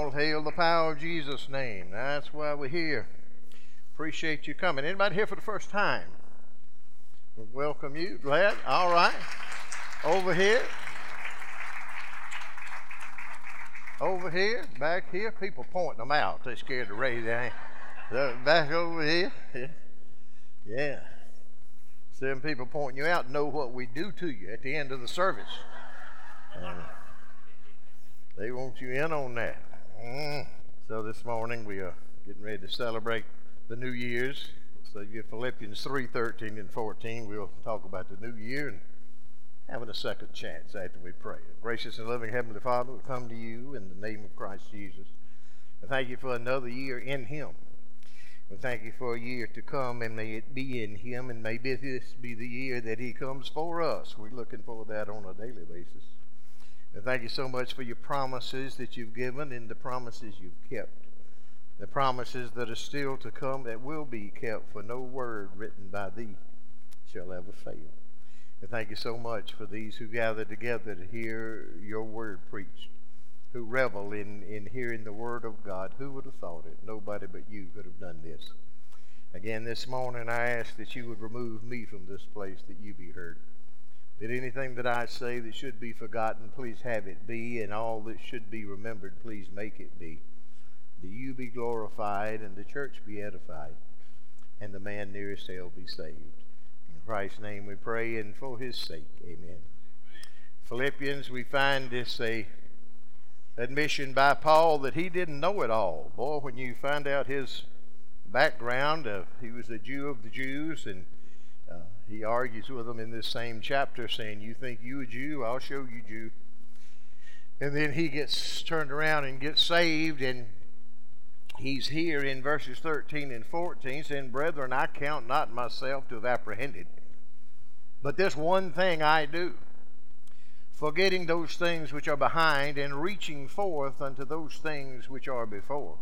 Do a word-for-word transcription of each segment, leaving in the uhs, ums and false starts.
All hail the power of Jesus' name. That's why we're here. Appreciate you coming. Anybody here for the first time? We welcome you. Glad? All right. Over here. Over here. Back here. People pointing them out. They're scared to raise their hand. So back over here. Yeah. Yeah. Seven people pointing you out know what we do to you at the end of the service. Uh, they want you in on that. Mm. So this morning we are getting ready to celebrate the New Year's. So you get Philippians three, thirteen and fourteen. We'll talk about the new year and having a second chance after we pray. Gracious and loving Heavenly Father, we come to you in the name of Christ Jesus. We thank you for another year in Him. We thank you for a year to come, and may it be in Him, and may this be the year that He comes for us. We're looking for that on a daily basis. And thank you so much for your promises that you've given and the promises you've kept. The promises that are still to come that will be kept, for no word written by thee shall ever fail. And thank you so much for these who gather together to hear your word preached, who revel in, in hearing the word of God. Who would have thought it? Nobody but you could have done this. Again, this morning I ask that you would remove me from this place, that you be heard. That anything that I say that should be forgotten, please have it be, and all that should be remembered, please make it be. That you be glorified, and the church be edified, and the man nearest hell be saved. In Christ's name we pray, and for His sake, amen. Amen. Philippians, we find this a admission by Paul that he didn't know it all. Boy, when you find out his background, uh, he was a Jew of the Jews, and uh, he argues with them in this same chapter, saying, you think you a Jew? I'll show you Jew. And then he gets turned around and gets saved, and he's here in verses thirteen and fourteen saying, brethren, I count not myself to have apprehended, but this one thing I do, forgetting those things which are behind, and reaching forth unto those things which are before.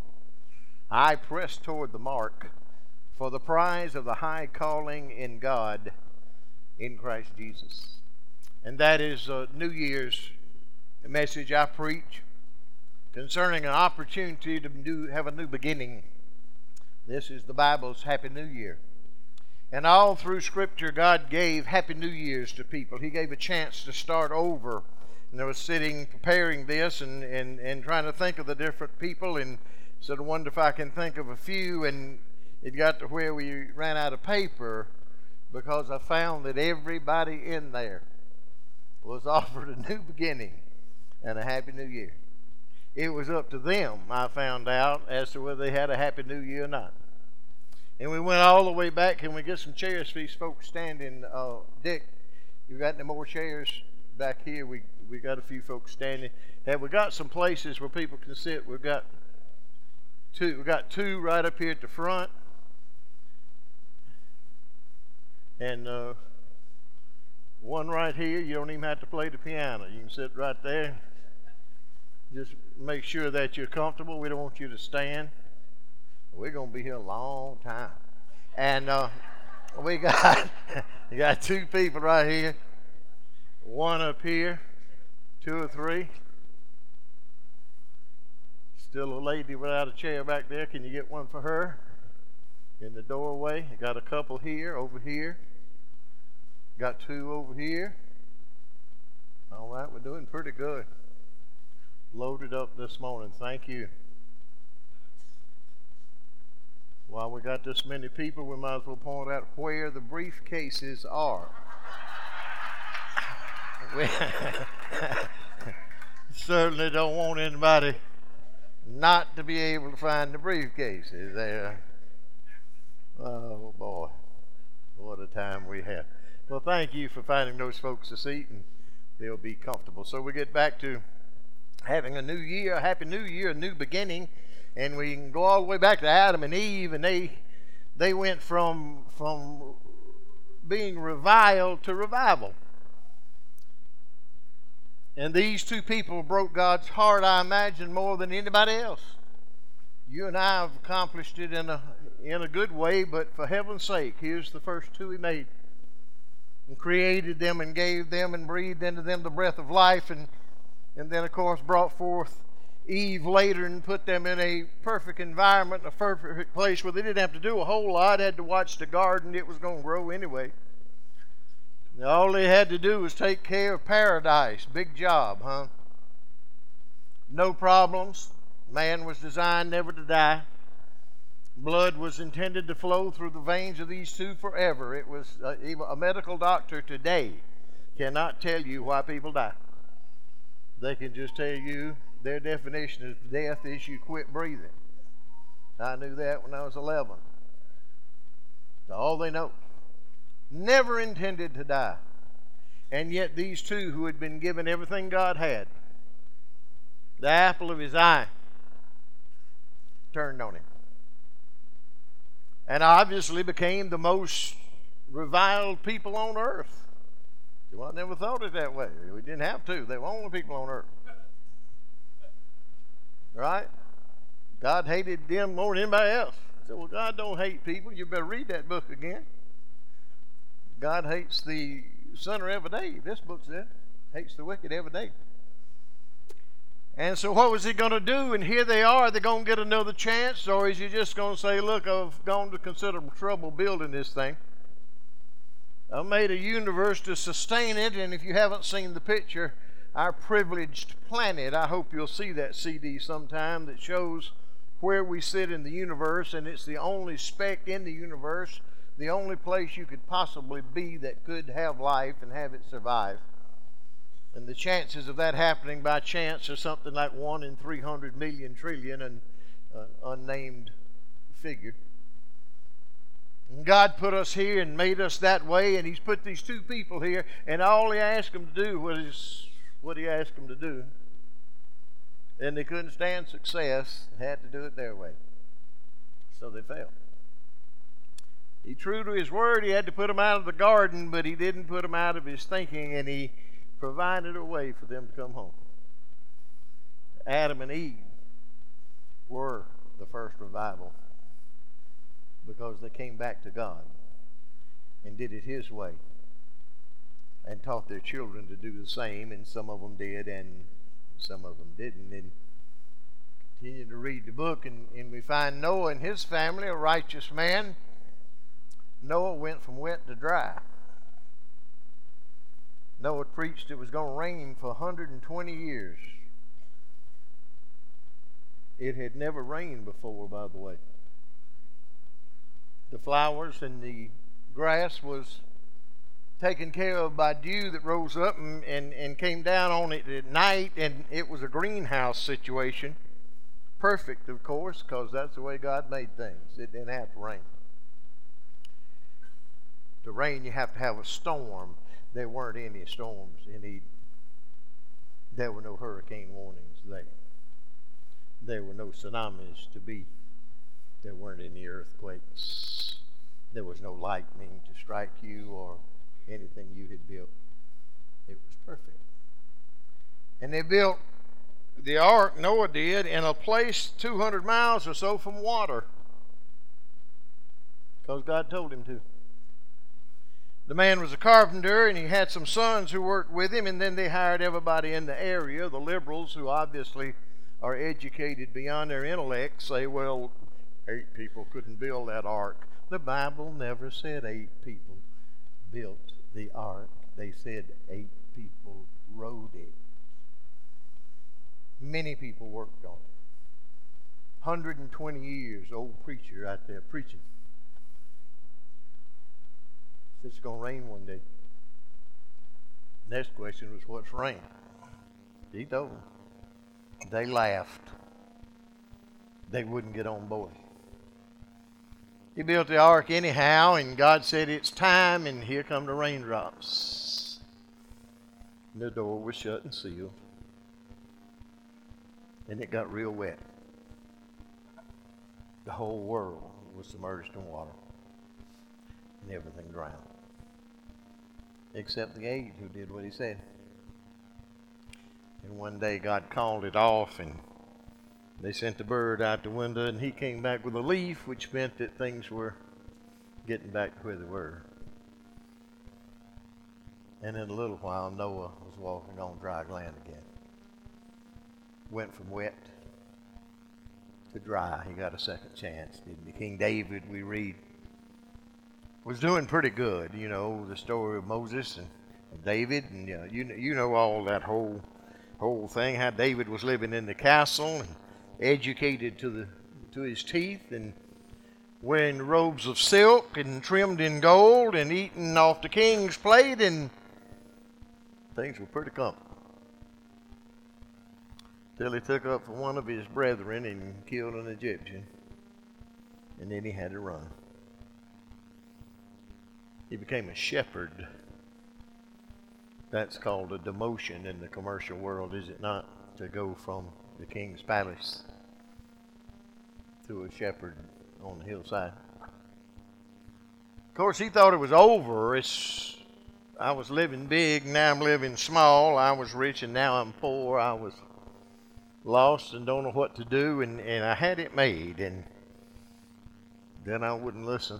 I press toward the mark for the prize of the high calling in God in Christ Jesus. And that is a New Year's message I preach concerning an opportunity to do, have a new beginning. This is the Bible's Happy New Year. And all through Scripture, God gave Happy New Years to people. He gave a chance to start over. And I was sitting preparing this and, and, and trying to think of the different people, and said, I wonder if I can think of a few. And it got to where we ran out of paper, because I found that everybody in there was offered a new beginning and a Happy New Year. It was up to them, I found out, as to whether they had a Happy New Year or not. And we went all the way back. Can we get some chairs for these folks standing? Uh, Dick, you got any more chairs back here? We we got a few folks standing. Have we got some places where people can sit? We've got two. We got two right up here at the front, and uh, one right here. You don't even have to play the piano. You can sit right there. Just make sure that you're comfortable. We don't want you to stand. We're going to be here a long time. And uh, we got you got two people right here. One up here. Two or three. Still a lady without a chair back there. Can you get one for her? In the doorway. You got a couple here, over here. Got two over here. All right, we're doing pretty good. Loaded up this morning. Thank you. While we got this many people, we might as well point out where the briefcases are. We certainly don't want anybody not to be able to find the briefcases there. Oh boy, what a time we have. Well, thank you for finding those folks a seat, and they'll be comfortable. So we get back to having a new year, a happy new year, a new beginning. And we can go all the way back to Adam and Eve, and they they went from from being reviled to revival. And these two people broke God's heart, I imagine, more than anybody else. You and I have accomplished it in a in a good way, but for heaven's sake, here's the first two He made, and created them and gave them and breathed into them the breath of life, and and then of course brought forth Eve later and put them in a perfect environment, a perfect place where they didn't have to do a whole lot, had to watch the garden. It was going to grow anyway. And all they had to do was take care of paradise. Big job, huh? No problems. Man was designed never to die. Blood was intended to flow through the veins of these two forever. It was uh, even a medical doctor today cannot tell you why people die. They can just tell you their definition of death is you quit breathing. I knew that when I was eleven. That's all they know. Never intended to die. And yet these two who had been given everything God had, the apple of his eye, turned on him. And obviously became the most reviled people on earth. Well, I never thought it that way. We didn't have to. They were only people on earth. Right? God hated them more than anybody else. I said, well, God don't hate people. You better read that book again. God hates the sinner every day. This book said. Hates the wicked every day. And so what was he going to do? And here they are. They're going to get another chance? Or is he just going to say, look, I've gone to considerable trouble building this thing. I made a universe to sustain it. And if you haven't seen the picture, Our Privileged Planet, I hope you'll see that C D sometime, that shows where we sit in the universe. And it's the only speck in the universe, the only place you could possibly be that could have life and have it survive. And the chances of that happening by chance are something like one in three hundred million trillion, an uh, unnamed figure. And God put us here and made us that way, and He's put these two people here, and all He asked them to do was what He asked them to do. And they couldn't stand success, had to do it their way. So they failed. He true to His word, He had to put them out of the garden, but He didn't put them out of His thinking, and He provided a way for them to come home. Adam and Eve were the first revival because they came back to God and did it His way and taught their children to do the same, and some of them did and some of them didn't. And continue to read the book, and, and we find Noah and his family, a righteous man. Noah went from wet to dry. Noah preached it was going to rain for one hundred twenty years. It had never rained before, by the way. The flowers and the grass was taken care of by dew that rose up and, and, and came down on it at night, and it was a greenhouse situation. Perfect, of course, because that's the way God made things. It didn't have to rain. To rain, you have to have a storm. There weren't any storms in Eden. There were no hurricane warnings there. There were no tsunamis to be. There weren't any earthquakes. There was no lightning to strike you or anything you had built. It was perfect. And they built the ark, Noah did, in a place two hundred miles or so from water, because God told him to. The man was a carpenter, and he had some sons who worked with him, and then they hired everybody in the area. The liberals, who obviously are educated beyond their intellect, say, well, eight people couldn't build that ark. The Bible never said eight people built the ark. They said eight people rowed it. Many people worked on it. one hundred twenty years, old preacher out there preaching. It's going to rain one day. Next question was, what's rain? He told them. They laughed. They wouldn't get on board. He built the ark anyhow, and God said it's time, and here come the raindrops. And the door was shut and sealed. And it got real wet. The whole world was submerged in water. And everything drowned. Except the eight who did what He said. And one day God called it off, and they sent the bird out the window, and he came back with a leaf, which meant that things were getting back to where they were. And in a little while, Noah was walking on dry land again. Went from wet to dry. He got a second chance, didn't he? King David, we read, was doing pretty good. You know, the story of Moses and David, and uh, you you know all that whole whole thing. How David was living in the castle and educated to the to his teeth, and wearing robes of silk and trimmed in gold, and eating off the king's plate, and things were pretty comfortable. Till he took up for one of his brethren and killed an Egyptian, and then he had to run. He became a shepherd. That's called a demotion in the commercial world, is it not? To go from the king's palace to a shepherd on the hillside. Of course, he thought it was over. It's, I was living big, now I'm living small. I was rich and now I'm poor. I was lost and don't know what to do, and, and I had it made, and then I wouldn't listen.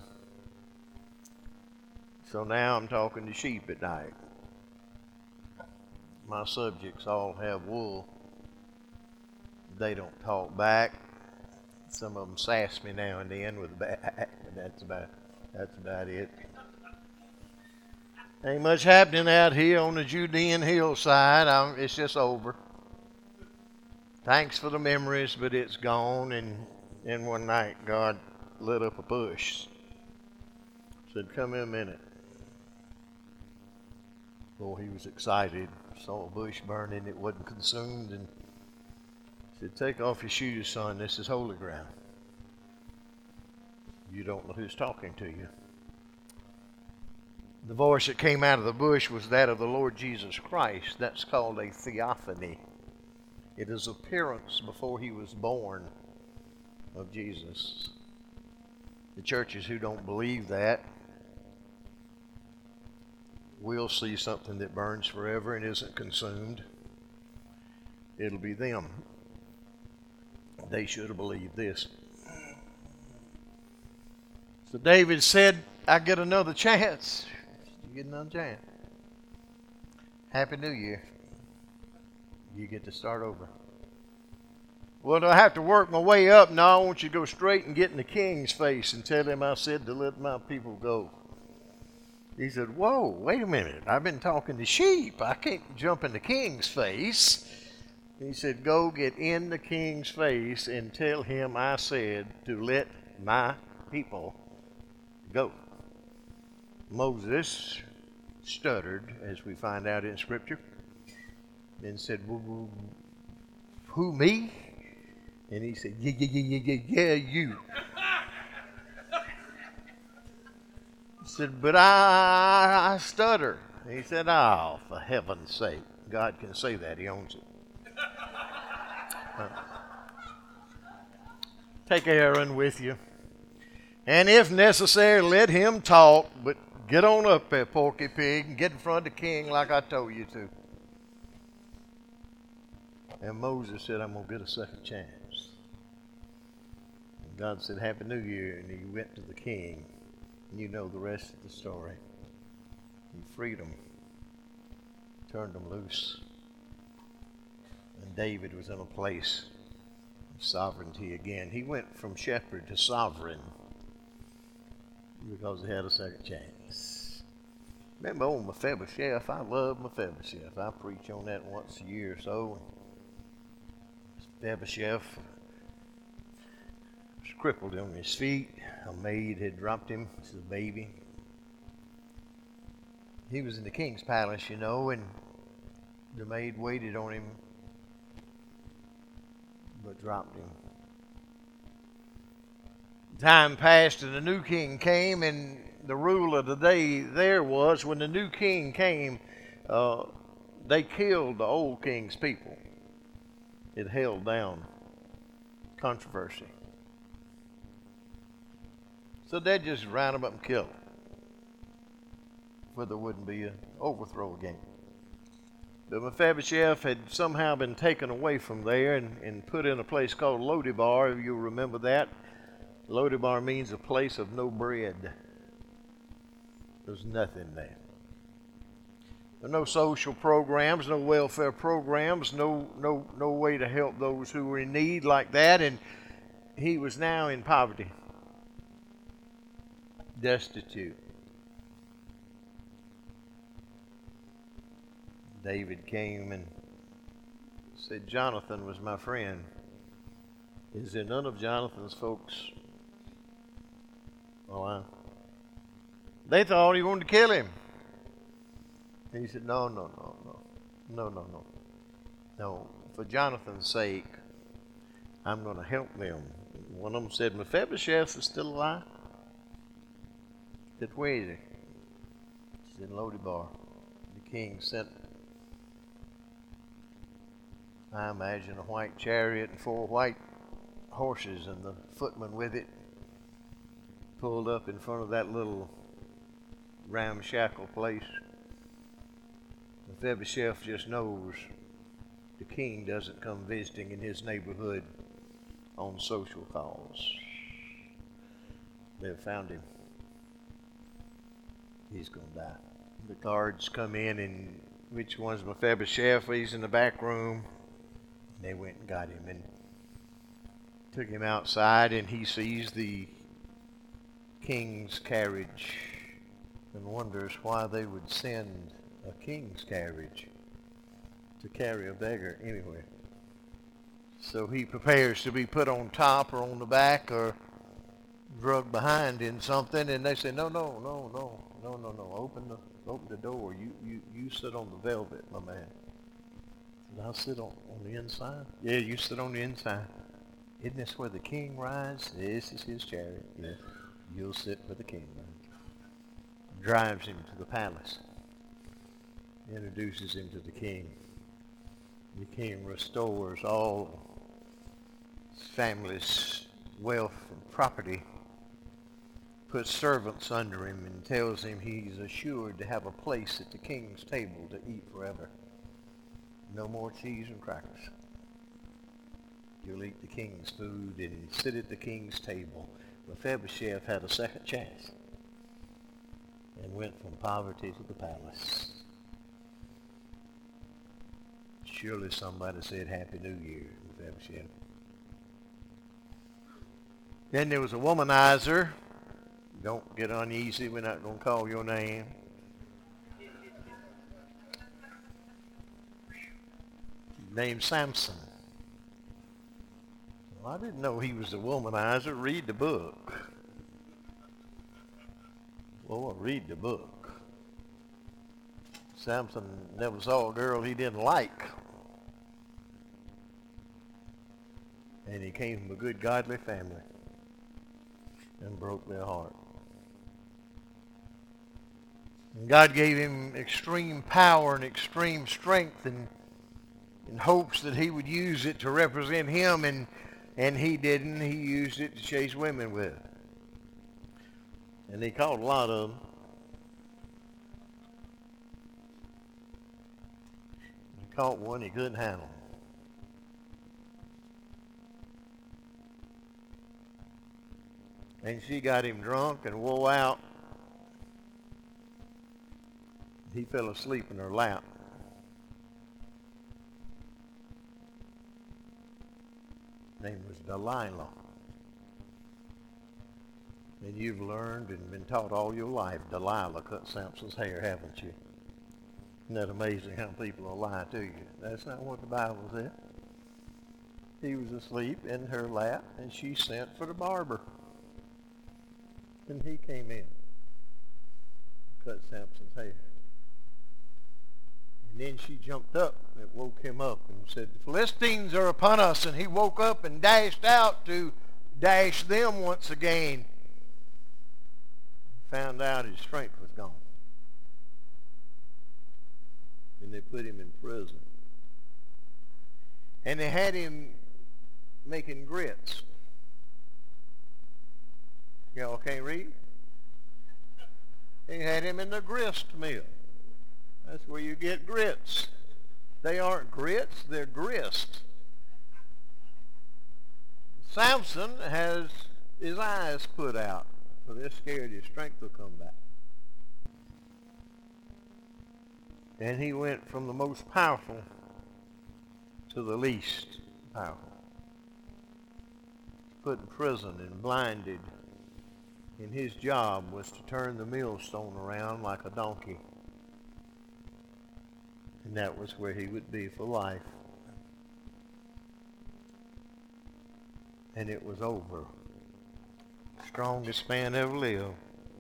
So now I'm talking to sheep at night. My subjects all have wool. They don't talk back. Some of them sass me now and then with a bat, but that's about that's about it. Ain't much happening out here on the Judean hillside. I'm, it's just over. Thanks for the memories, but it's gone. And then one night, God lit up a bush. Said, "Come here a minute." Boy, he was excited. Saw a bush burning, it wasn't consumed, and said, "Take off your shoes, son. This is holy ground. You don't know who's talking to you." The voice that came out of the bush was that of the Lord Jesus Christ. That's called a theophany. It is appearance before he was born of Jesus. The churches who don't believe that will see something that burns forever and isn't consumed. It'll be them. They should have believed this. So David said, "I get another chance." You get another chance. Happy New Year. You get to start over. "Well, do I have to work my way up?" "No, I want you to go straight and get in the king's face and tell him I said to let my people go." He said, "Whoa, wait a minute. I've been talking to sheep. I can't jump in the king's face." He said, "Go get in the king's face and tell him I said to let my people go." Moses stuttered, as we find out in Scripture, then said, "Who, me?" And he said, "Yeah, yeah, yeah, yeah, yeah, you." He said, "But I, I stutter." He said, "Oh, for heaven's sake." God can say that. He owns it. Uh, take Aaron with you. And if necessary, let him talk, but get on up there, Porky Pig, and get in front of the king like I told you to. And Moses said, "I'm going to get a second chance." And God said, "Happy New Year." And he went to the king. And you know the rest of the story. He freed them, turned them loose. And David was in a place of sovereignty again. He went from shepherd to sovereign because he had a second chance. Remember old Mephibosheth? I love Mephibosheth. I preach on that once a year or so. Mephibosheth was crippled on his feet. A maid had dropped him as a baby. He was in the king's palace, you know, and the maid waited on him but dropped him. Time passed and the new king came, and the rule of the day there was when the new king came, uh, they killed the old king's people. It held down controversy. So they'd just round them up and kill them, where there wouldn't be an overthrow again. But Mephibosheth had somehow been taken away from there and, and put in a place called Lo-debar, if you'll remember that. Lo-debar means a place of no bread. There's nothing there. There are no social programs, no welfare programs, no no no way to help those who are in need like that. And he was now in poverty, destitute. David came and said, Jonathan was my friend. Is there none of Jonathan's folks alive? They thought he wanted to kill him. And he said, no, no, no, no, no, no, no. No, for Jonathan's sake, I'm going to help them. One of them said, Mephibosheth is still alive. He said, where is he? He said, Lodebar. The king sent, I imagine, a white chariot and four white horses, and the footman with it pulled up in front of that little ramshackle place. Mephibosheth just knows the king doesn't come visiting in his neighborhood on social calls. They've found him. He's going to die. The guards come in, and which one's Mephibosheth? He's in the back room. They went and got him and took him outside, and he sees the king's carriage and wonders why they would send a king's carriage to carry a beggar anywhere. So he prepares to be put on top or on the back or drugged behind in something, and they say, no, no, no, no, no, no, no, open the open the door. You you, you sit on the velvet, my man. And I'll sit on, on the inside. Yeah, you sit on the inside. Isn't this where the king rides? This is his chariot. Yes. You'll sit where the king rides. Drives him to the palace. Introduces him to the king. The king restores all his family's wealth and property. Puts servants under him and tells him he's assured to have a place at the king's table to eat forever. No more cheese and crackers. You'll eat the king's food and sit at the king's table. Mephibosheth had a second chance and went from poverty to the palace. Surely somebody said Happy New Year, Mephibosheth. Then there was a womanizer. Don't get uneasy. We're not going to call your name. Named Samson. Well, I didn't know he was a womanizer. Read the book. Well, read the book. Samson never saw a girl he didn't like. And he came from a good godly family and broke their heart. And God gave him extreme power and extreme strength, and in hopes that he would use it to represent him, and and he didn't. He used it to chase women with. And he caught a lot of them. He caught one he couldn't handle. And she got him drunk and wore out. He fell asleep in her lap. Her name was Delilah. And you've learned and been taught all your life, Delilah cut Samson's hair, haven't you? Isn't that amazing how people will lie to you? That's not what the Bible said. He was asleep in her lap, and she sent for the barber. And he came in, cut Samson's hair. And then she jumped up and woke him up and said, the Philistines are upon us. And he woke up and dashed out to dash them once again. Found out his strength was gone. And they put him in prison. And they had him making grits. Y'all can't read? They had him in the grist mill. That's where you get grits. They aren't grits, they're grist. Samson has his eyes put out, so they're scared his strength will come back. And he went from the most powerful to the least powerful. put in prison and blinded, and his job was to turn the millstone around like a donkey. And that was where he would be for life. And it was over. Strongest man ever lived.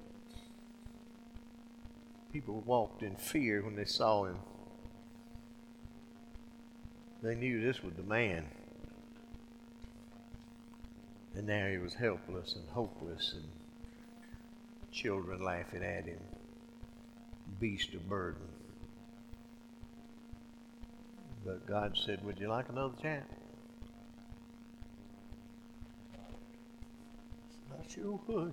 People walked in fear when they saw him. They knew this was the man. And now he was helpless and hopeless, and children laughing at him. Beast of burden. But God said, would you like another chance? I sure would.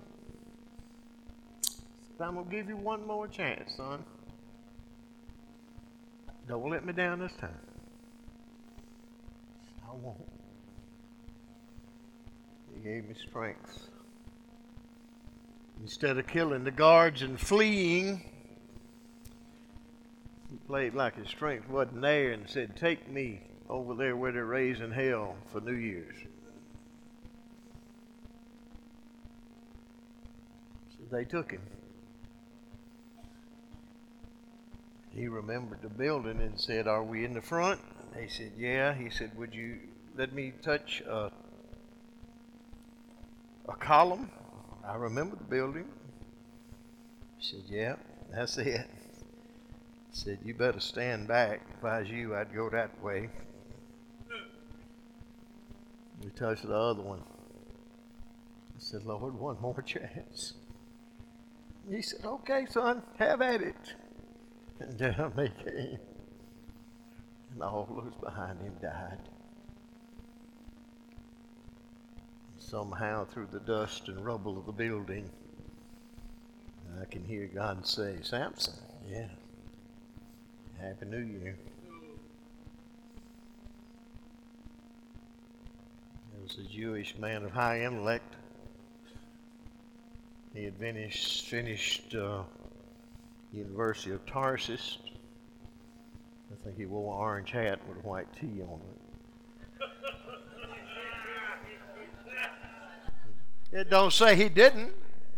Said, I'm going to give you one more chance, son. Don't let me down this time. Said, I won't. He gave me strength. Instead of killing the guards and fleeing, he played like his strength wasn't there and said, take me over there where they're raising hell for New Year's. So they took him. He remembered the building and said, are we in the front? They said, yeah. He said, would you let me touch a, a column? I remember the building. He said, yeah, that's it. He said, you better stand back. If I was you, I'd go that way. We touched the other one. I said, Lord, one more chance. He said, okay, son, have at it. And down they came. And all those behind him died. Somehow through the dust and rubble of the building, I can hear God say, Samson, yeah, Happy New Year. There was a Jewish man of high intellect. He had finished, finished uh, University of Tarsus. I think he wore an orange hat with a white T on it. It don't say he didn't.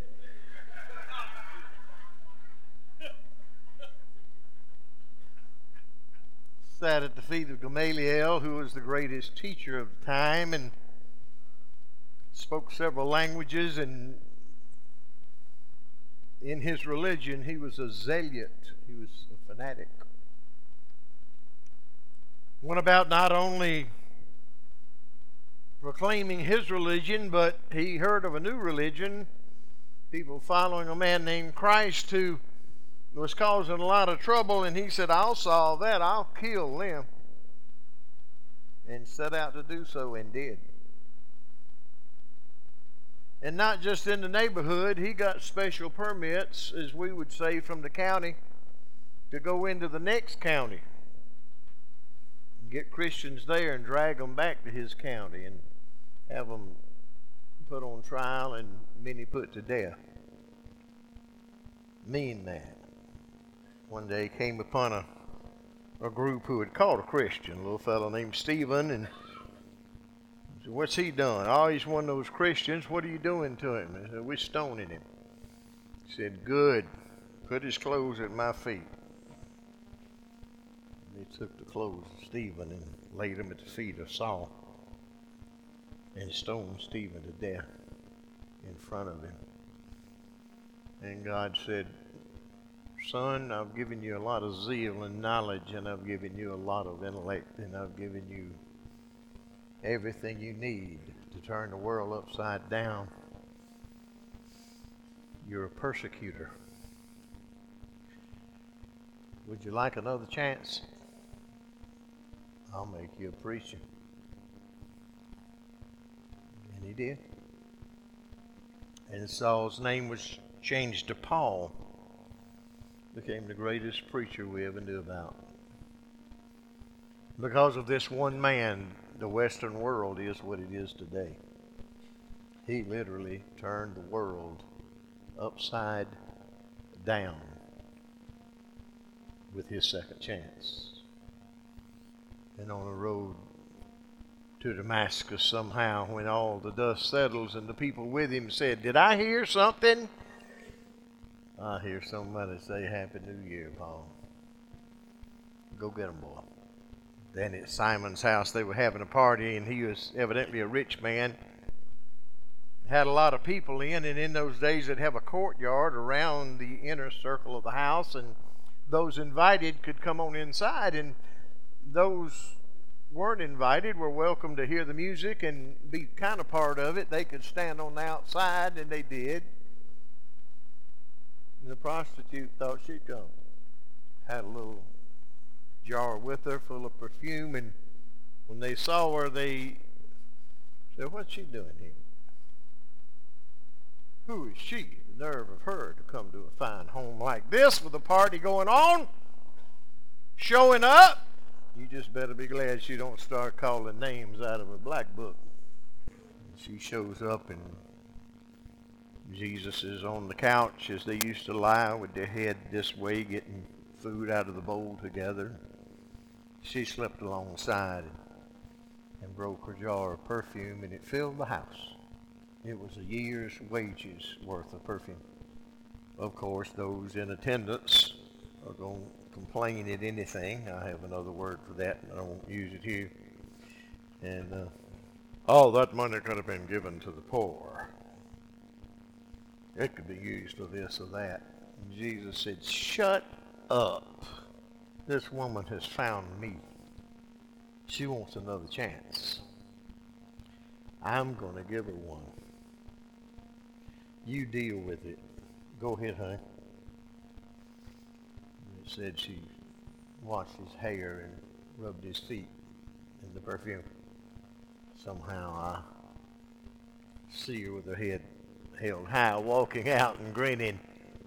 Sat at the feet of Gamaliel, who was the greatest teacher of the time, and spoke several languages, and in his religion he was a zealot. He was a fanatic. Went about not only proclaiming his religion, but he heard of a new religion, people following a man named Christ who was causing a lot of trouble, and he said, I'll solve that, I'll kill them. And set out to do so, and did. And not just in the neighborhood, he got special permits, as we would say, from the county to go into the next county and get Christians there and drag them back to his county and have them put on trial and many put to death. Mean man. One day came upon a, a group who had caught a Christian, a little fellow named Stephen, and said, what's he done? Oh, he's one of those Christians. What are you doing to him? He said, we're stoning him. He said, good. Put his clothes at my feet. And they took the clothes of Stephen and laid them at the feet of Saul, and stoned Stephen to death in front of him. And God said, son, I've given you a lot of zeal and knowledge, and I've given you a lot of intellect, and I've given you everything you need to turn the world upside down. You're a persecutor. Would you like another chance? I'll make you a preacher. And he did. And Saul's name was changed to Paul. Became the greatest preacher we ever knew about. Because of this one man, the Western world is what it is today. He literally turned the world upside down with his second chance. And on the road to Damascus somehow when all the dust settles, and the people with him said, "Did I hear something?" I hear somebody say, "Happy New Year, Paul." Go get him, boy. Then at Simon's house they were having a party, and he was evidently a rich man. Had a lot of people in, and in those days they'd have a courtyard around the inner circle of the house, and those invited could come on inside, and those weren't invited were welcome to hear the music and be kind of part of it. They could stand on the outside, and they did. And the prostitute thought she'd come. Had a little jar with her full of perfume, and when they saw her, they said, "What's she doing here? Who is she? The nerve of her to come to a fine home like this with a party going on, showing up." You just better be glad she don't start calling names out of a black book. She shows up, and Jesus is on the couch as they used to lie with their head this way, getting food out of the bowl together. She slipped alongside and, and broke her jar of perfume, and it filled the house. It was a year's wages worth of perfume. Of course, those in attendance are going to complain at anything. I have another word for that, and I won't use it here. And uh, all that money could have been given to the poor. It could be used for this or that. And Jesus said, "Shut up. This woman has found me. She wants another chance. I'm going to give her one. You deal with it. Go ahead, honey." It said she washed his hair and rubbed his feet in the perfume. Somehow I see her with her head held high, walking out and grinning.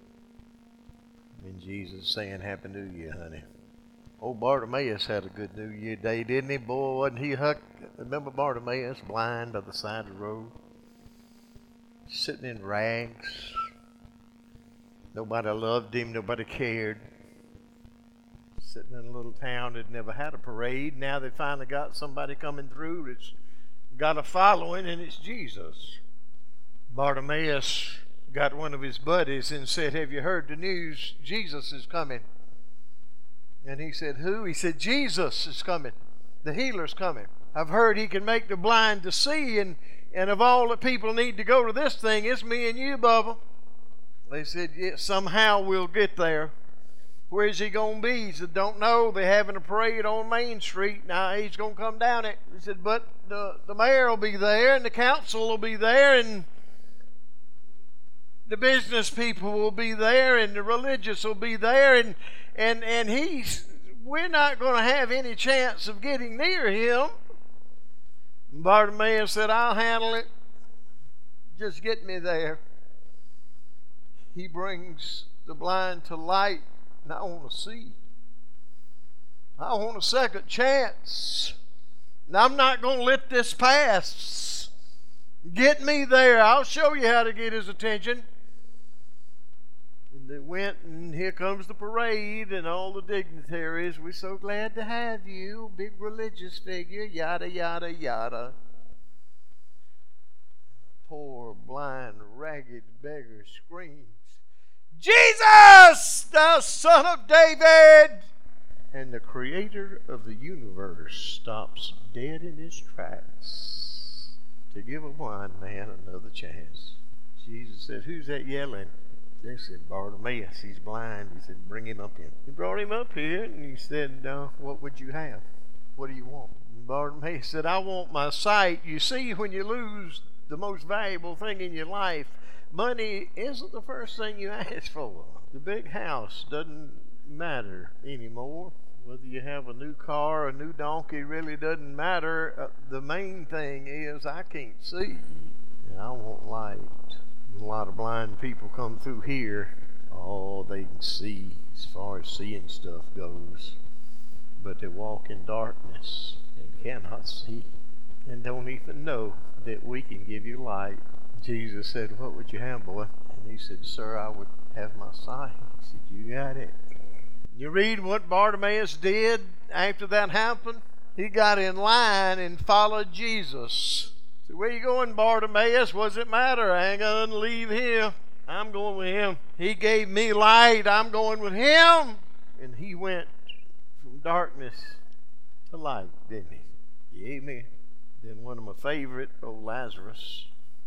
And Jesus saying, "Happy New Year, honey." Old Bartimaeus had a good New Year day, didn't he? Boy, wasn't he huck? Remember Bartimaeus, blind by the side of the road? Sitting in rags. Nobody loved him. Nobody cared. Sitting in a little town that never had a parade. Now they finally got somebody coming through that's got a following, and it's Jesus. Bartimaeus got one of his buddies and said, "Have you heard the news? Jesus is coming." And he said, "Who?" He said, "Jesus is coming. The healer's coming. I've heard he can make the blind to see, and, and of all the people need to go to this thing, it's me and you, Bubba." They said, "Yeah, somehow we'll get there." "Where's he going to be?" He said, "Don't know. They're having a parade on Main Street. Now he's going to come down it." He said, "But the, the mayor will be there, and the council will be there, and the business people will be there, and the religious will be there, and and and he's we're not going to have any chance of getting near him." And Bartimaeus said, "I'll handle it. Just get me there." He brings the blind to light, and I want to see. I want a second chance. And I'm not going to let this pass. Get me there. I'll show you how to get his attention. And they went, and here comes the parade and all the dignitaries. "We're so glad to have you, big religious figure," yada, yada, yada. Poor, blind, ragged beggar screams, "Jesus, thou Son of David!" And the creator of the universe stops dead in his tracks to give a blind man another chance. Jesus said, "Who's that yelling?" They said, "Bartimaeus, he's blind." He said, "Bring him up here." He brought him up here, and he said, uh, "What would you have? What do you want?" And Bartimaeus said, "I want my sight." You see, when you lose the most valuable thing in your life, money isn't the first thing you ask for. The big house doesn't matter anymore. Whether you have a new car or a new donkey really doesn't matter. Uh, the main thing is I can't see, and I want light. A lot of blind people come through here. Oh, they can see as far as seeing stuff goes, but they walk in darkness and cannot see and don't even know that we can give you light. Jesus said, "What would you have, boy?" And he said, "Sir, I would have my sight." He said, "You got it." You read what Bartimaeus did after that happened. he got in line and followed Jesus. Said, where you going, Bartimaeus? What does it matter? I ain't going to leave here. I'm going with him. He gave me light. I'm going with him. And he went from darkness to light, didn't he? Amen. Then one of my favorite, old Lazarus.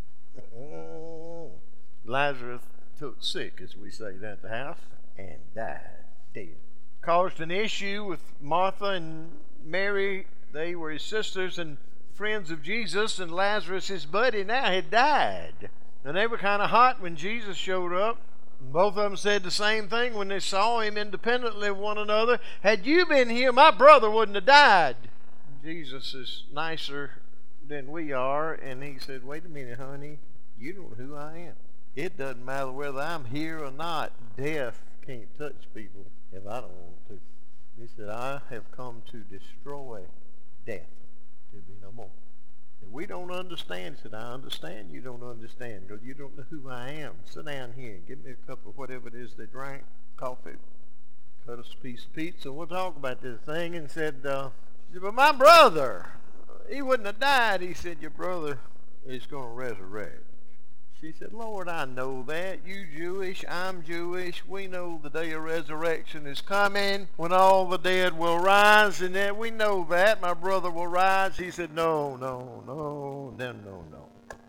Lazarus took sick, as we say at the house, and died dead. Caused an issue with Martha and Mary. They were his sisters and friends of Jesus, and Lazarus, his buddy, now had died. And they were kind of hot when Jesus showed up. Both of them said the same thing when they saw him independently of one another. Had you been here, my brother wouldn't have died. Jesus is nicer than we are, and he said, wait a minute, honey, you don't know who I am. It doesn't matter whether I'm here or not. Death can't touch people if I don't want to. He said, I have come to destroy death. There'll be no more. If we don't understand, he said, I understand you don't understand, because you don't know who I am. Sit down here and give me a cup of whatever it is they drank, coffee, cut us a piece of pizza. We'll talk about this thing. And said, uh, he said, but my brother, he wouldn't have died. He said, your brother is going to resurrect. She said, Lord, I know that. You Jewish, I'm Jewish. We know the day of resurrection is coming when all the dead will rise, and that we know that. My brother will rise. He said, no, no, no, no, no, no.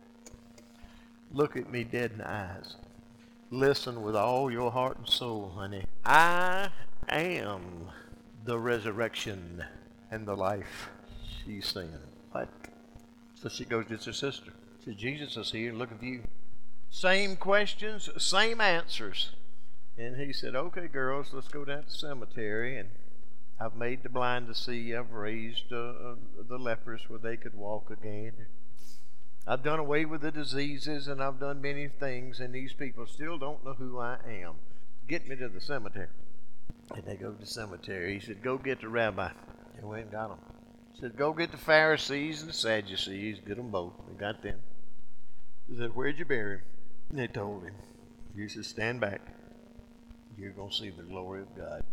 Look at me dead in the eyes. Listen with all your heart and soul, honey. I am the resurrection and the life. She's saying, what? So she goes to her sister. She said, Jesus is here. Look at you. Same questions, same answers. And he said, okay, girls, let's go down to the cemetery. And I've made the blind to see. I've raised uh, uh, the lepers where they could walk again. I've done away with the diseases, and I've done many things, and these people still don't know who I am. Get me to the cemetery. And they go to the cemetery. He said, go get the rabbi. They went and got them. He said, go get the Pharisees and the Sadducees. Get them both. They got them. He said, where'd you bury him? And they told him. He said, stand back. You're going to see the glory of God.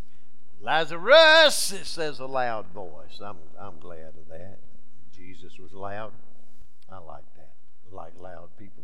Lazarus, it says a loud voice. I'm, I'm glad of that. Jesus was loud. I like that. I like loud people.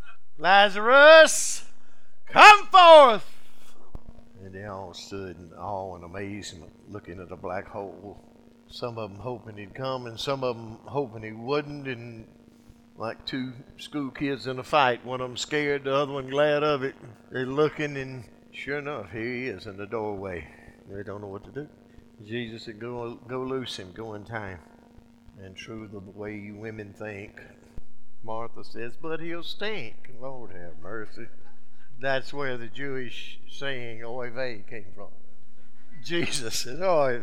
Lazarus, come forth! And they all stood in awe and amazement, looking at a black hole. Some of them hoping he'd come, and some of them hoping he wouldn't. And like two school kids in a fight, one of them scared, the other one glad of it. They're looking, and sure enough, here he is in the doorway. They don't know what to do. Jesus said, go, go loose him, go in time. And true the way you women think, Martha says, but he'll stink. Lord have mercy. That's where the Jewish saying, oy vey, came from. Jesus said, oh,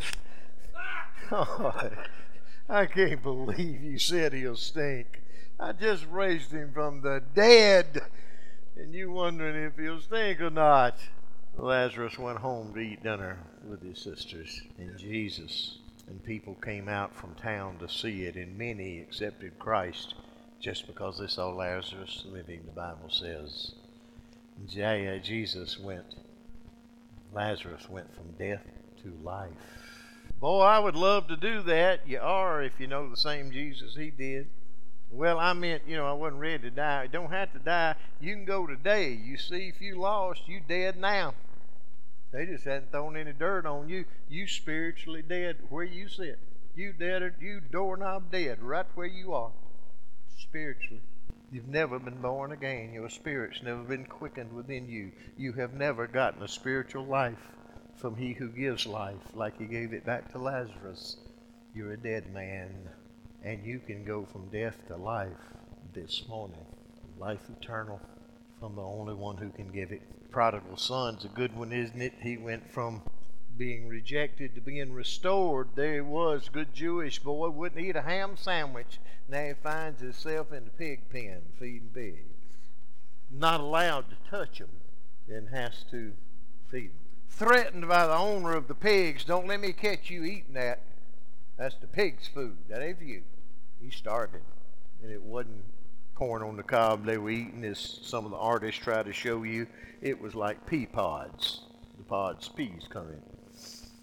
oh, I can't believe you said he'll stink. I just raised him from the dead, and you wondering if he'll stink or not. Lazarus went home to eat dinner with his sisters and Jesus, and people came out from town to see it, and many accepted Christ just because they saw Lazarus living, the Bible says. And Jesus went, Lazarus went from death to life. Boy, I would love to do that. You are if you know the same Jesus he did. Well, I meant, you know, I wasn't ready to die. You don't have to die. You can go today. You see, if you lost, you dead now. They just hadn't thrown any dirt on you. You spiritually dead where you sit. You dead, you doorknob dead right where you are. Spiritually. You've never been born again. Your spirit's never been quickened within you. You have never gotten a spiritual life from he who gives life like he gave it back to Lazarus. You're a dead man. And you can go from death to life this morning. Life eternal from the only one who can give it. Prodigal son's a good one, isn't it? He went from being rejected to being restored. There he was, good Jewish boy, wouldn't eat a ham sandwich. Now he finds himself in the pig pen feeding pigs. Not allowed to touch them, then has to feed them. Threatened by the owner of the pigs, don't let me catch you eating that. That's the pig's food. That ain't for you. He's starving. And it wasn't corn on the cob they were eating, as some of the artists try to show you. It was like pea pods. The pods, peas come in.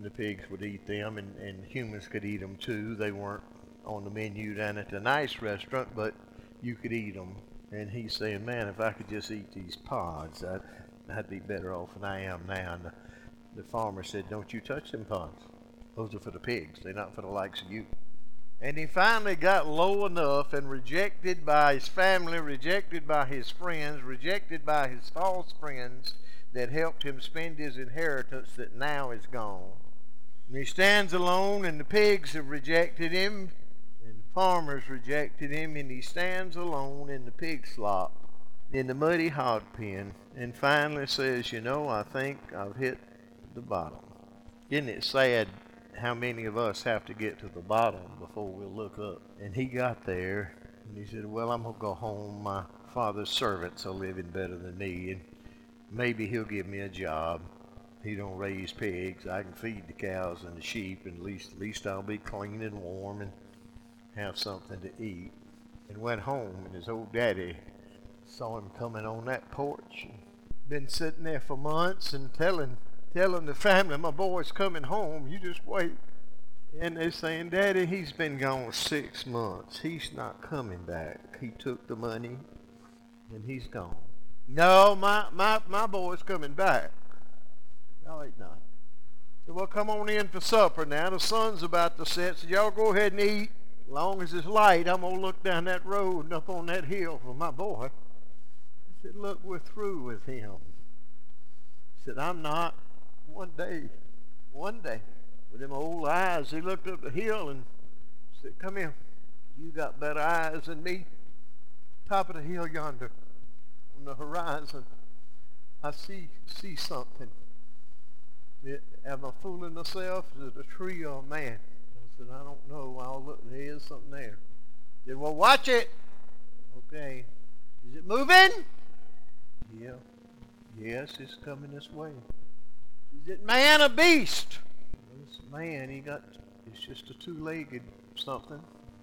and the pigs would eat them, and, and humans could eat them too. They weren't on the menu down at the nice restaurant, but you could eat them. And he's saying, man, if I could just eat these pods, I'd, I'd be better off than I am now. And the, the farmer said, don't you touch them pods. Those are for the pigs. They're not for the likes of you. And he finally got low enough and rejected by his family, rejected by his friends, rejected by his false friends that helped him spend his inheritance that now is gone. And he stands alone, and the pigs have rejected him, and the farmers rejected him, and he stands alone in the pig slop, in the muddy hog pen, and finally says, you know, I think I've hit the bottom. Isn't it sad how many of us have to get to the bottom before we'll look up? And he got there, and he said, well, I'm going to go home. My father's servants are living better than me, and maybe he'll give me a job. He don't raise pigs. I can feed the cows and the sheep, and at least, at least I'll be clean and warm and have something to eat. And went home, and his old daddy saw him coming on that porch. And been sitting there for months and telling telling the family, my boy's coming home, you just wait. And they're saying, Daddy, he's been gone six months. He's not coming back. He took the money and he's gone. No, my my, my boy's coming back. No, he's not. So we'll come on in for supper now. The sun's about to set, so y'all go ahead and eat. As long as it's light, I'm going to look down that road and up on that hill for my boy. I said, look, we're through with him. I said, I'm not. One day, one day, with them old eyes, he looked up the hill and said, come here. You got better eyes than me. Top of the hill yonder, on the horizon, I see see something. It, am I fooling myself? Is it a tree or a man? I said, I don't know. I'll look. There is something there. He said, well, watch it. Okay. Is it moving? Yeah. Yes, it's coming this way. Is it man or beast? It's man. He got, it's just a two-legged something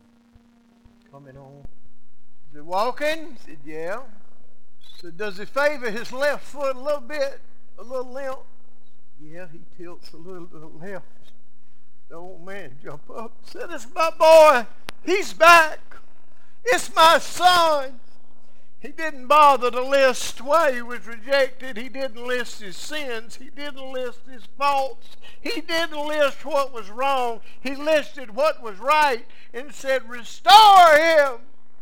coming on. Is it walking? I said, yeah. I said, does he favor his left foot a little bit? A little limp? Yeah, he tilts a little to the left. The old man jumped up and said, it's my boy. He's back. It's my son. He didn't bother to list why he was rejected. He didn't list his sins. He didn't list his faults. He didn't list what was wrong. He listed what was right and said, restore him.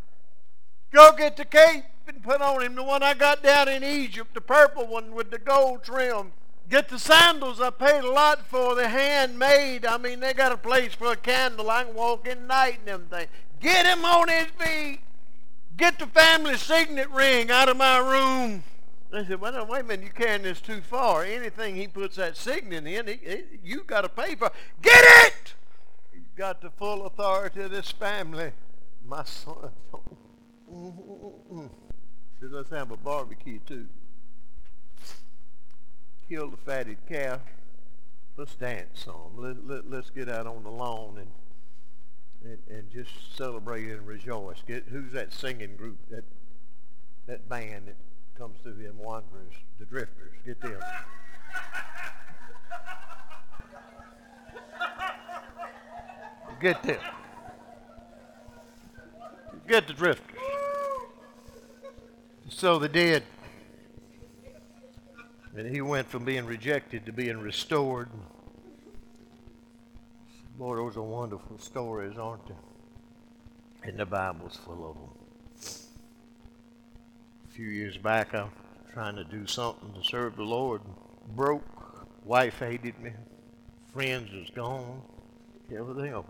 Go get the cape and put on him, the one I got down in Egypt, the purple one with the gold trim. Get the sandals I paid a lot for. They're handmade. I mean, they got a place for a candle. I can walk in night and them things. Get him on his feet. Get the family signet ring out of my room. They said, well, no, wait a minute, you're carrying this too far. Anything he puts that signet in, he, he, you got to pay for. Get it! He's got the full authority of this family. My son. Mm-hmm. Said, let's have a barbecue too. Kill the fatted calf. Let's dance some. Let, let, let's get out on the lawn and And, and just celebrate and rejoice. Get who's that singing group, that that band that comes through them Wanderers, the Drifters. Get them. Get them. Get the Drifters. So they did. And he went from being rejected to being restored. Boy, those are wonderful stories, aren't they? And the Bible's full of them. A few years back, I was trying to do something to serve the Lord. Broke. Wife hated me. Friends was gone. Everything over.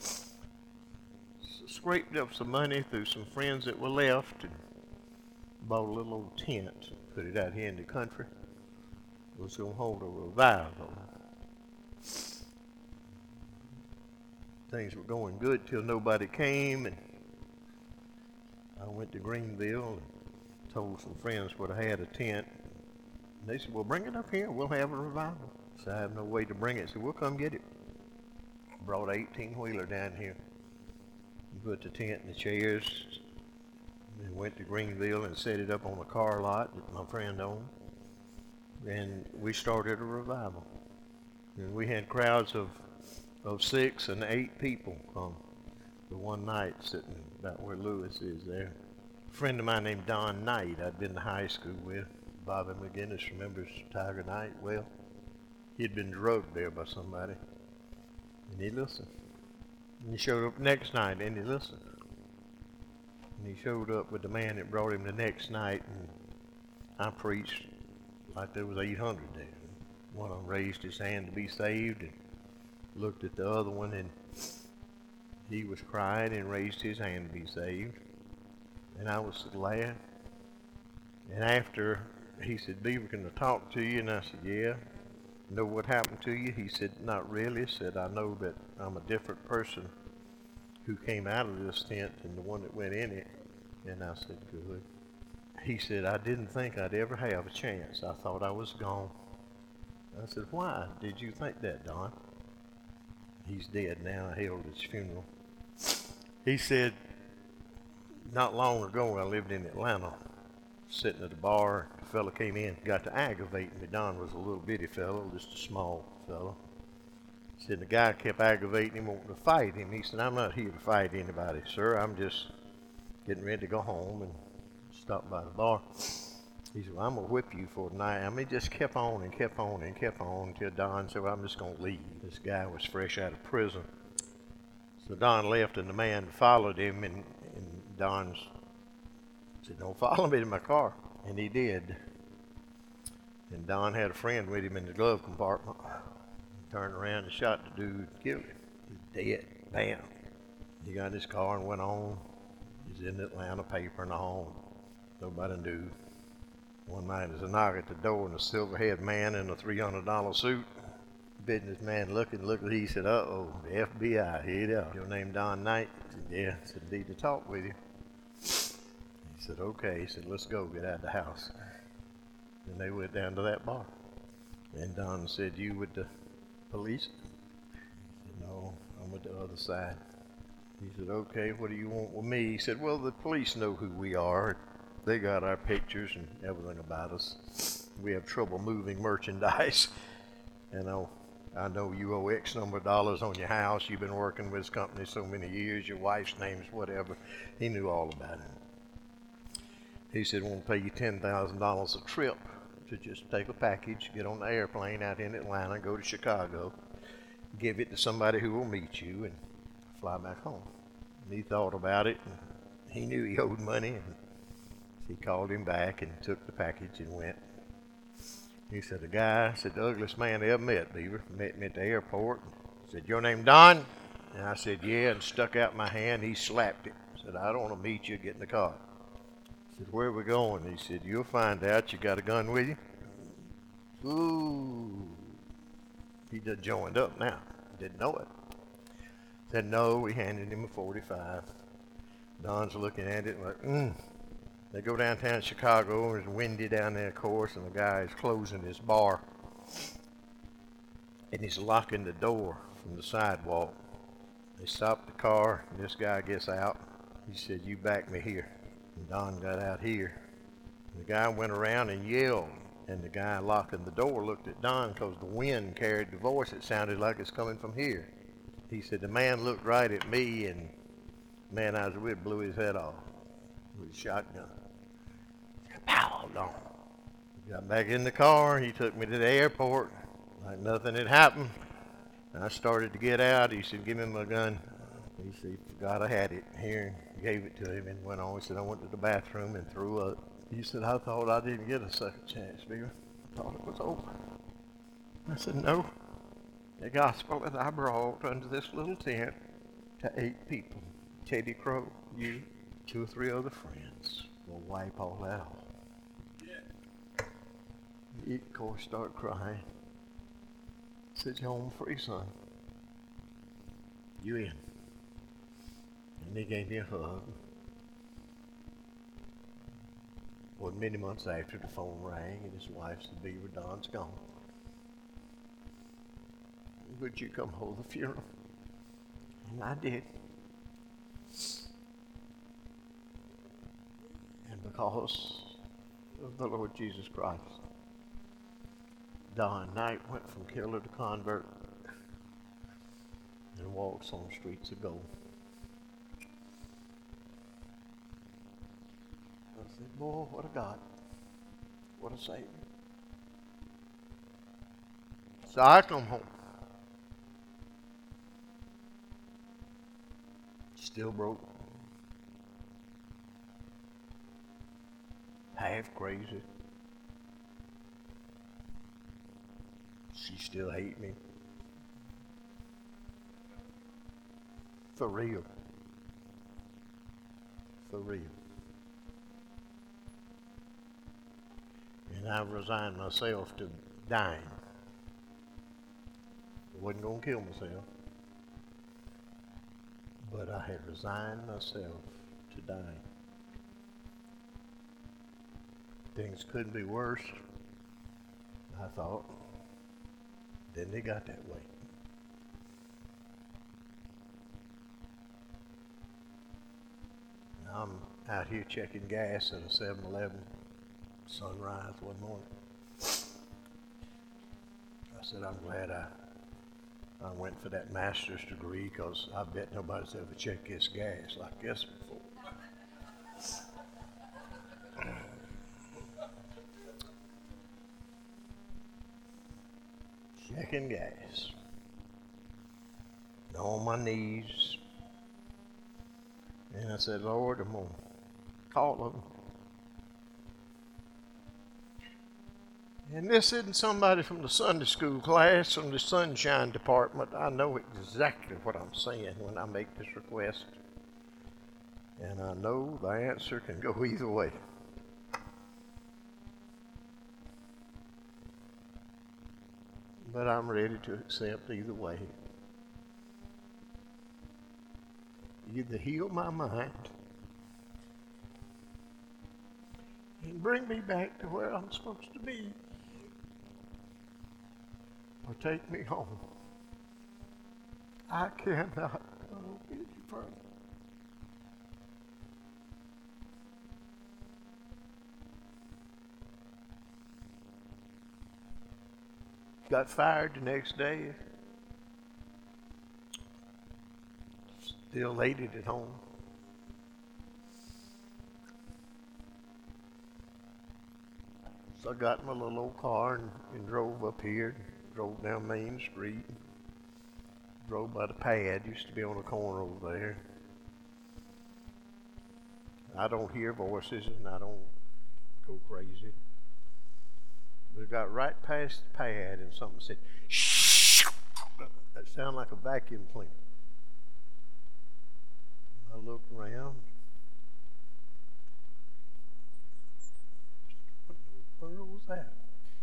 Scraped up some money through some friends that were left and bought a little old tent. Put it out here in the country. Was going to hold a revival. Things were going good till nobody came, and I went to Greenville and told some friends what I had a tent. And they said, well, bring it up here. We'll have a revival. So I have no way to bring it. So we'll come get it. Brought an eighteen-wheeler down here. Put the tent and the chairs. And went to Greenville and set it up on a car lot that my friend owned. And we started a revival. And we had crowds of, of six and eight people come the one night sitting about where Lewis is there. A friend of mine named Don Knight I'd been to high school with. Bobby McGinnis remembers Tiger Knight well. He'd been drugged there by somebody. And he listened. And he showed up next night and he listened. And he showed up with the man that brought him the next night, and I preached like there was eight hundred there. One of them raised his hand to be saved and looked at the other one, and he was crying and raised his hand to be saved. And I was glad. And after, he said, Beaver, can I talk to you? And I said, yeah. Know what happened to you? He said, not really. He said, I know that I'm a different person who came out of this tent than the one that went in it. And I said, good. He said, I didn't think I'd ever have a chance. I thought I was gone. I said, why did you think that, Don? He's dead now. I held his funeral. He said, not long ago I lived in Atlanta, sitting at a bar. A fella came in, got to aggravating me. Don was a little bitty fellow, just a small fellow. He said the guy kept aggravating him, wanting to fight him. He said, I'm not here to fight anybody, sir. I'm just getting ready to go home and stop by the bar. He said, well, I'm going to whip you for tonight. I mean, he just kept on and kept on and kept on until Don said, well, I'm just going to leave. This guy was fresh out of prison. So Don left, and the man followed him, and, and Don said, don't follow me to my car. And he did. And Don had a friend with him in the glove compartment. He turned around and shot the dude, killed him. He's dead. Bam. He got in his car and went on. He's in the Atlanta paper and all. Nobody knew. One night there's a knock at the door, and a silver-haired man in a three hundred dollar suit. Businessman looking, looked at he said, uh-oh, the F B I, here it is. Your name Don Knight? He said, yeah. I said, need to talk with you. He said, okay. He said, let's go, get out of the house. And they went down to that bar. And Don said, you with the police? He said, no, I'm with the other side. He said, okay, what do you want with me? He said, well, the police know who we are. They got our pictures and everything about us. We have trouble moving merchandise. And I, I know you owe X number of dollars on your house. You've been working with this company so many years. Your wife's name's whatever. He knew all about it. He said, we'll pay you ten thousand dollars a trip to just take a package, get on the airplane out in Atlanta, go to Chicago, give it to somebody who will meet you, and fly back home. And he thought about it, and he knew he owed money, and he called him back and took the package and went. He said, the guy said, the ugliest man I ever met, Beaver, met me at the airport. He said, your name Don? And I said, yeah, and stuck out my hand. He slapped it. Said, I don't want to meet you, get in the car. I said, where are we going? He said, you'll find out. You got a gun with you? Ooh. He just joined up now. Didn't know it. Said, no. We handed him a forty-five. Don's looking at it like, mm. They go downtown Chicago, and it's windy down there, of course, and the guy is closing his bar. And he's locking the door from the sidewalk. They stopped the car, and this guy gets out. He said, you back me here. And Don got out here. And the guy went around and yelled, and the guy locking the door looked at Don because the wind carried the voice. It sounded like it's coming from here. He said, the man looked right at me, and the man I was with blew his head off with a shotgun. Pow, Don. Got back in the car. He took me to the airport like nothing had happened. I started to get out. He said, give me my gun. He said, he forgot I had it here, and gave it to him and went on. He said, I went to the bathroom and threw up. He said, I thought I didn't get a second chance, Beaver. I thought it was over. I said, no. The gospel that I brought under this little tent to eight people, Teddy Crow, you, two or three other friends, will wipe all that off. He, of course, started crying. Said, you're home free, son. You in. And he gave me a hug. Well, many months after, the phone rang, and his wife said, Beaver, Don's gone. Would you come hold the funeral? And I did. And because of the Lord Jesus Christ, Don Knight went from killer to convert and walks on streets of gold. I said, boy, what a God. What a Savior. So I come home. Still broke. Half crazy. She still hate me. For real. For real. And I resigned myself to dying. I wasn't going to kill myself. But I had resigned myself to dying. Things couldn't be worse, I thought. Then they got that way. Now I'm out here checking gas at a seven eleven Sunrise one morning. I said, I'm glad I, I went for that master's degree, because I bet nobody's ever checked this gas like this before. Checking gas. On my knees. And I said, Lord, I'm going to call them. And this isn't somebody from the Sunday school class, from the Sunshine Department. I know exactly what I'm saying when I make this request. And I know the answer can go either way. But I'm ready to accept either way. Either heal my mind and bring me back to where I'm supposed to be, or take me home. I cannot go any further. Got fired the next day. Still laid it at home. So I got in my little old car and, and drove up here, drove down Main Street, drove by the pad, used to be on the corner over there. I don't hear voices and I don't go crazy. We got right past the pad and something said, shh. That sounded like a vacuum cleaner. I looked around. What the world was that?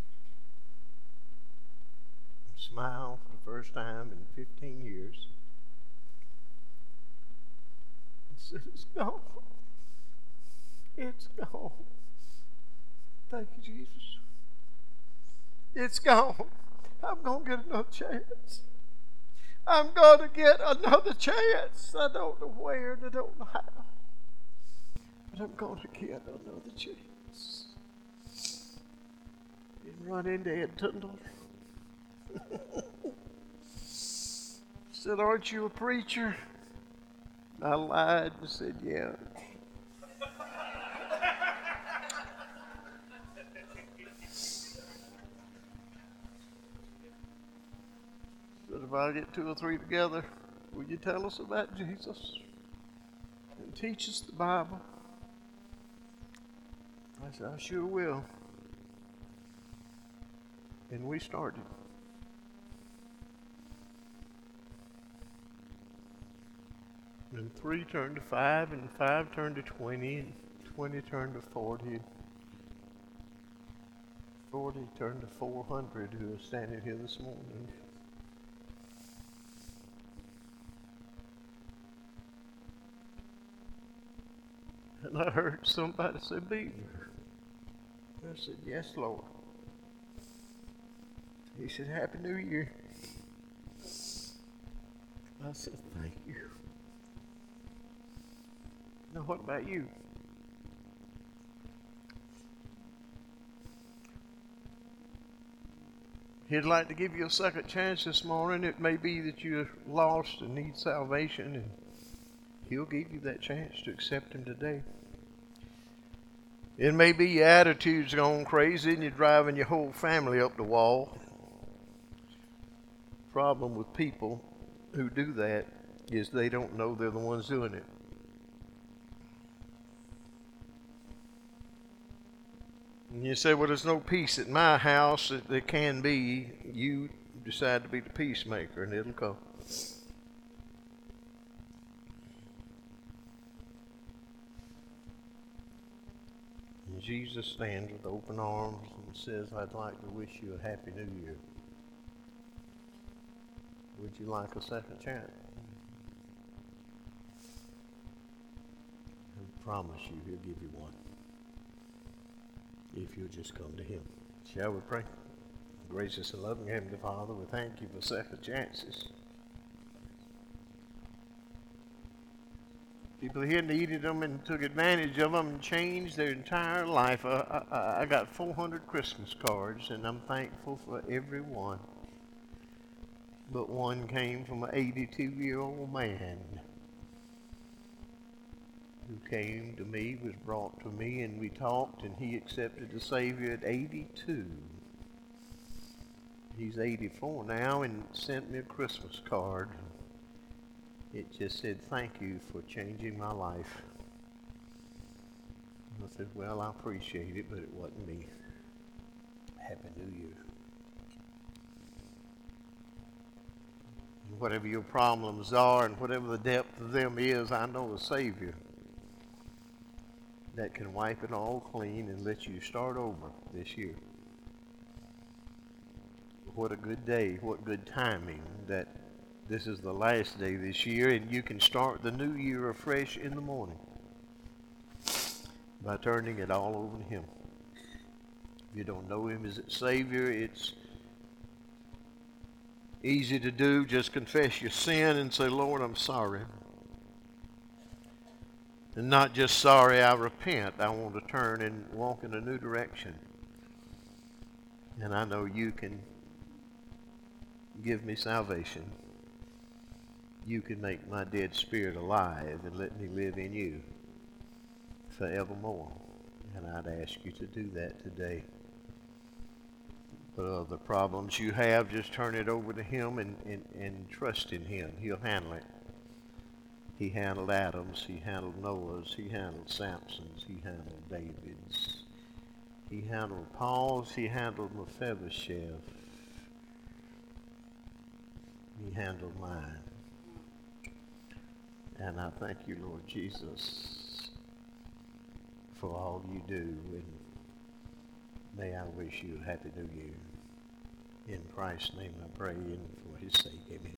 I smiled for the first time in fifteen years. I said, it's gone. It's gone. Thank you, Jesus. It's gone. I'm going to get another chance. I'm going to get another chance. I don't know where and I don't know how. But I'm going to get another chance. And run into Ed Tundle. Said, aren't you a preacher? I lied and said, yeah. If I get two or three together, will you tell us about Jesus and teach us the Bible? I said, I sure will. And we started. And three turned to five, and five turned to twenty, and twenty turned to forty. forty turned to four hundred who are standing here this morning. And I heard somebody say, Beaver. I said, yes, Lord. He said, Happy New Year. I said, thank you. Now, what about you? He'd like to give you a second chance this morning. It may be that you're lost and need salvation, and He'll give you that chance to accept Him today. It may be your attitude's gone crazy and you're driving your whole family up the wall. Problem with people who do that is they don't know they're the ones doing it. And you say, well, there's no peace at my house. There can be. You decide to be the peacemaker, and it'll come. And Jesus stands with open arms and says, I'd like to wish you a happy new year. Would you like a second chance? I promise you, He'll give you one. If you'll just come to Him. Shall we pray? Gracious and loving Heavenly Father, we thank you for second chances. People here needed them and took advantage of them and changed their entire life. I, I, I got four hundred Christmas cards, and I'm thankful for every one. But one came from an eighty-two-year-old man who came to me, was brought to me, and we talked, and he accepted the Savior at eighty-two. He's eighty-four now and sent me a Christmas card. It just said, thank you for changing my life. And I said, well, I appreciate it, but it wasn't me. Happy New Year. And whatever your problems are and whatever the depth of them is, I know a Savior that can wipe it all clean and let you start over this year. What a good day, what good timing that this is the last day this year and you can start the new year afresh in the morning by turning it all over to Him. If you don't know Him as Savior, it's easy to do. Just confess your sin and say, Lord, I'm sorry. And not just sorry, I repent. I want to turn and walk in a new direction. And I know you can give me salvation. You can make my dead spirit alive and let me live in you forevermore. And I'd ask you to do that today. But uh, the problems you have, just turn it over to Him and, and, and trust in Him. He'll handle it. He handled Adam's, He handled Noah's, He handled Samson's, He handled David's. He handled Paul's, He handled Mephibosheth. He handled mine. And I thank you, Lord Jesus, for all you do. And may I wish you a happy new year. In Christ's name I pray and for His sake. Amen.